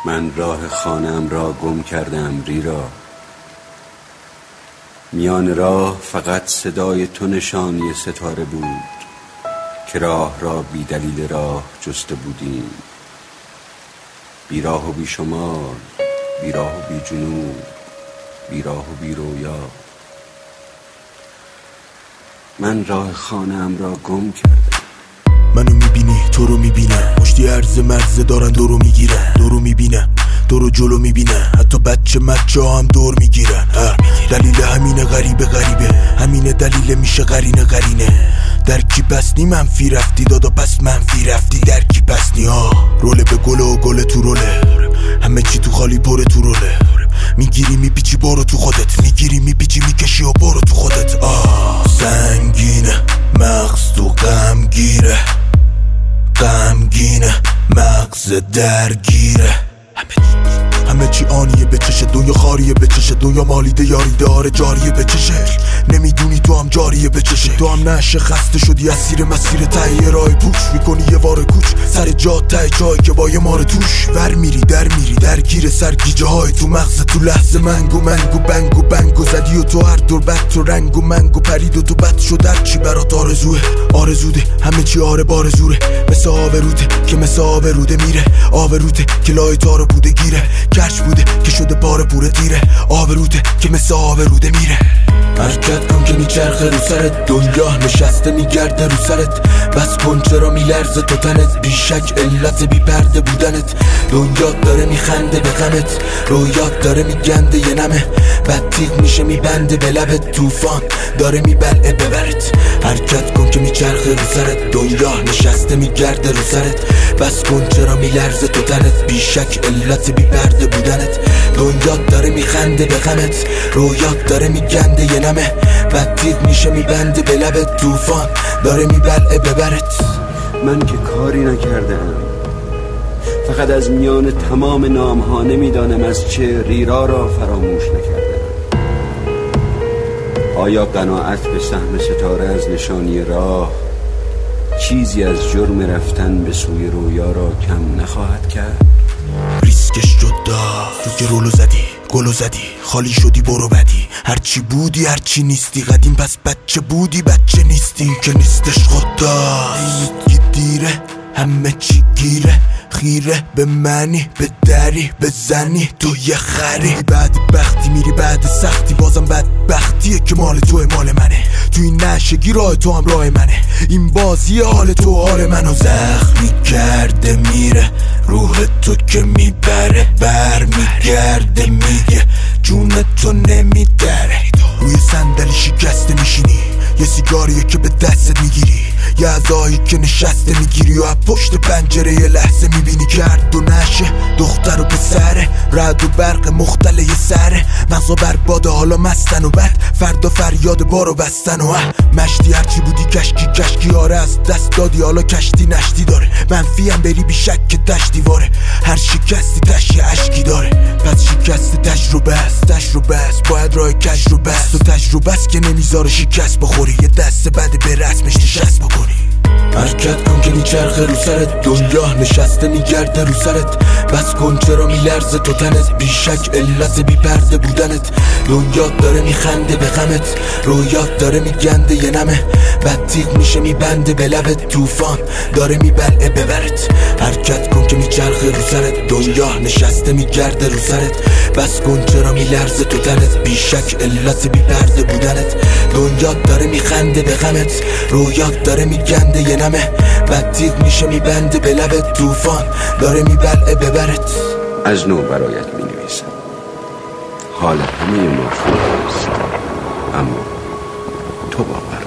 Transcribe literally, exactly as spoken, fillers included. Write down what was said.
من راه خانه‌ام را گم کردم ریرا، میان راه فقط صدای تو نشانی ستاره بود که راه را بی دلیل راه جسته بودیم، بی راه و بی شمال، بی راه و بی جنوب، بی راه و بی رویا. من راه خانه‌ام را گم کردم. منو میبینی تو رو میبینم، مشتی عرض مرزه دارن دورو میگیرن، دورو میبینم دورو جلو میبینن، حتی بچه مچه هم دور میگیرن. دلیل همینه غریبه غریبه، همینه دلیل میشه قرینه قرینه. در کی پسنی منفی رفتی دادا پس منفی رفتی، در کی پسنی ها روله به گله و گله تو روله، همه چی تو خالی پره تو روله. میگیری میپیچی برو تو خودت، میگیری میپیچی میکشی و برو تو خودت. آه سنگینه مغز تو غمگیره، غمگینه مغز درگیره. همه چی آنیه به چشه، دنیا خاریه به چشه، دنیا مالیده یاریده آره جاریه به چشه. نمیدونی تو هم جاریه به چشه، تو هم نشه خسته شدی اسیر مسیر تهیه راه پوش میکنی یه واره کوچ سر جا ته جایی که با یه مار توش. ور میری در میری درگیر سرگیجه های تو مغز، تو لحظه منگو منگو بنگو بنگو زدی و تو هر دور بد تو رنگو منگو پرید و تو بد شد هر چی برات آرزوه آرزوده. همه چی آره بارزوره، مثل آبروته که مثل آبروده میره، آبروته که لای تارو بوده گیره، کش بوده که شده پاره پوره دیره، آبروته که مثل آبروده میره. حرکت کن که میچرخه رو سرت، دنیا نشسته میگرده رو سرت، بس کن چرا میلرزه تو تنت، بیشک علت بی پرده بودنت. دنیا داره میخنده به غمت، رویات داره میگنده یه نمه، بد تیغ میشه میبنده به لبت، طوفان داره میبلعه ببرت. حرکت کن که میچرخه رو سرت، دنیا نشسته میگرده رو سرت، بس کن چرا میلرزه تو تنت، بیشک علت بی پرده بودنت. دنیا داره میخنده به غمت، رویات داره میگنده یه نمه، بد تیغ میشه میبنده به لبت، طوفان داره میبلعه ببرت. من که کاری نکردم، فقط از میان تمام نامها نمیدانم از چه ریرا را فراموش نکردم. آیا قناعت به سهم ستاره از نشانی راه چیزی از جرم رفتن به سوی رویا را کم نخواهد کرد؟ ریسکش جدا، تو که رولو زدی گلو زدی، خالی شدی برو بدی، هرچی بودی هرچی نیستی، قدیم پس بچه بودی بچه نیستی، که نیستش خدا اینت دیره، همه چی گیره، خیره به منی به دری بزنی تو یه خری. بعد بختی میری بعد سختی، بازم بد بختیه که مال توه مال منه، تو این نشگی راه تو هم راه منه، این بازی حال تو حال منو زخمی کرده میره، روح تو که میبره بر میگرده میگه جون تو نمیدره. روی صندلی شکسته میشینی، یه سیگاریه که به دستت میگیری، یه عزایی که نشسته میگیری و پشت پنجره یه لحظه میبینی کرد و نشه دختر و پسره، رد و برق مختل یه سره، مغزا برباده حالا مستن و بعد فردا فریاد بارو بستن و مشتی هرچی بودی کشکی کشکی آره از دست دادی حالا کشتی نشتی داره، منفی هم بری بی شک که تش دیواره، هر شکستی تش یه عشقی داره، پس شکست تجربه است تجربه است باید راه کج رو بست و تجربه است که نمیذاره شکست بخوری، یه دست بده به رسمش نشست بکنی. حرکت کن که میچرخه رو سرت، دنیا نشسته میگرده رو سرت، بس کن چرا میلرزه تو تنت، بیشک علت بی پرده بودنت. دنیا داره میخنده به غمت، رویات داره میگنده یه نمه، بد تیغ میشه میبنده به لبت، طوفان داره میبلعه ببرت. حرکت کن که میچرخه رو سرت، دنیا نشسته میگرده رو سرت، بس کن چرا میلرزه تو تنت، بیشک علت بی پرده بودنت. دنیا داره میخنده به غمت، رویات داره میگنده یه نمه، بد تیغ میشه میبنده به لبت، طوفان داره میبلعه ببرت. از نو برایت می نویسم، حال همه ما خوب است، اما تو باور